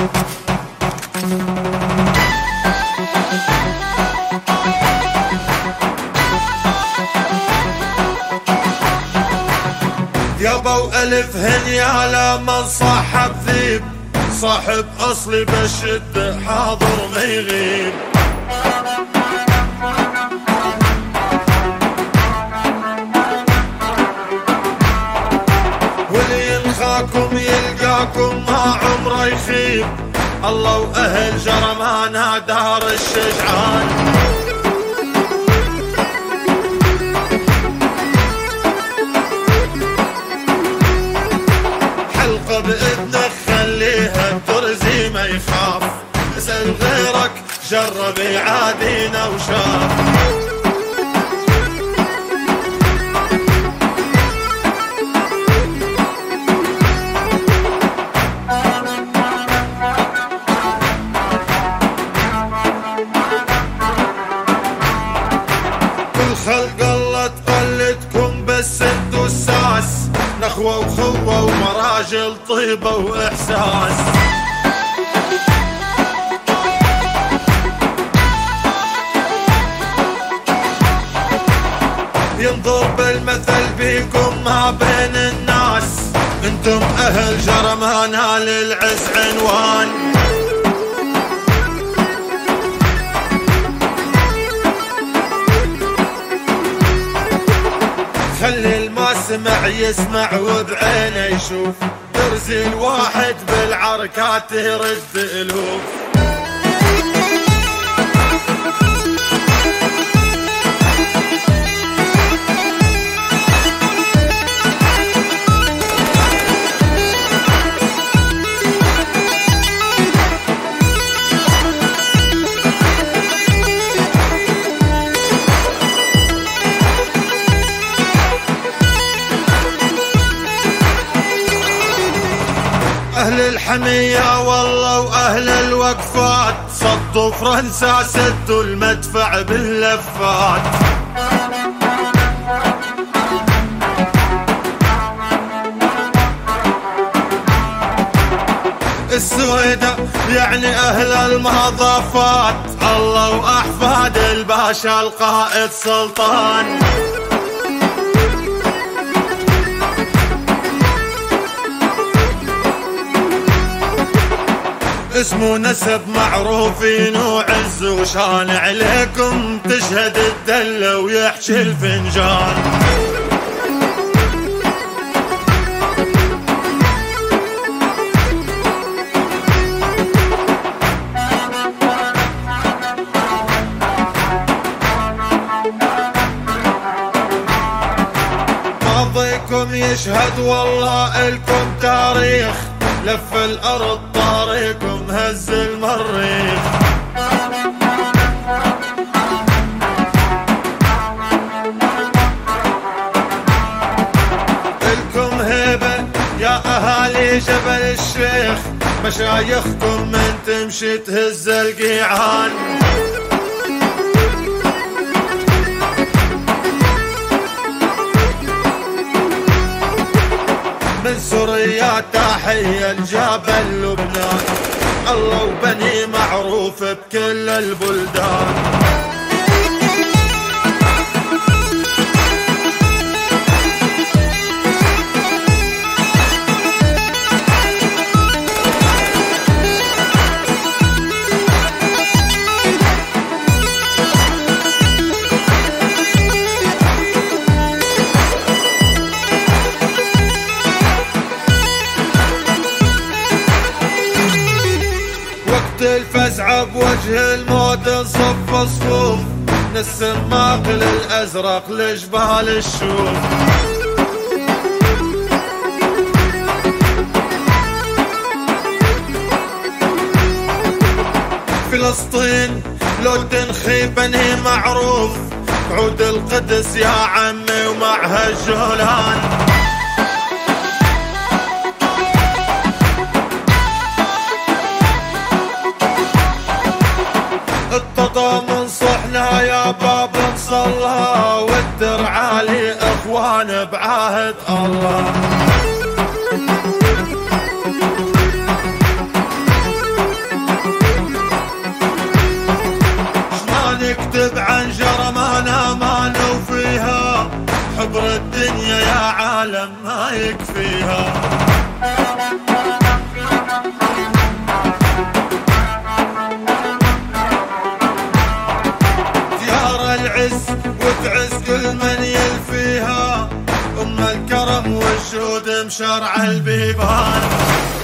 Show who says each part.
Speaker 1: يابا والف هنيا لمن صاحب ذيب، صاحب اصلي بشد حاضر ما يغيب. واللي يلقاكم يلقاكم ما عمره يخيب، الله واهل جرمانها دار الشجعان. حلقة بإذنك خليها ترزي ما يخاف، اسأل غيرك جرب يعادينا وشاف. كل خلق الله تقلدكم بس انتو الساس، نخوة وخوة ومراجل طيبة وإحساس. ينظر بالمثل بيكم ما بين الناس، انتم أهل جرمانها للعز عنوان. خلي الما سمع يسمع وبعينه يشوف، ترزي الواحد بالعركات يرد ألوف. أهل الحمية والله وأهل الوقفات، صدوا فرنسا سدوا المدفع باللفات. السويدة يعني أهل المضافات، الله وأحفاد الباشا القائد سلطان. اسمه نسب معروفين وعز وشان، عليكم تشهد الدلة ويحشي الفنجان. ماضيكم يشهد والله إلكم تاريخ، لف الأرض طاريكم هز المريخ. إلكم هيبة يا أهالي جبل الشيخ، مشايخكم من تمشي تهز القيعان. من سوريا تحية لجبل لبنان، الله وبني معروف بكل البلدان. الفزعة بوجه الموت نصف صفوف، من السماق للأزرق لجبال الشوف. فلسطين لو تنخيب بني معروف، عود القدس يا عمي ومعها الجولان. التضامن صحنا يا باب نصلى، والدرع لي اخوان بعهد الله. حبر الدنيا يا عالم ما يكفيها. ديار العز وتعز كل من يلفيها، الكرم والجود مشرع البيبان.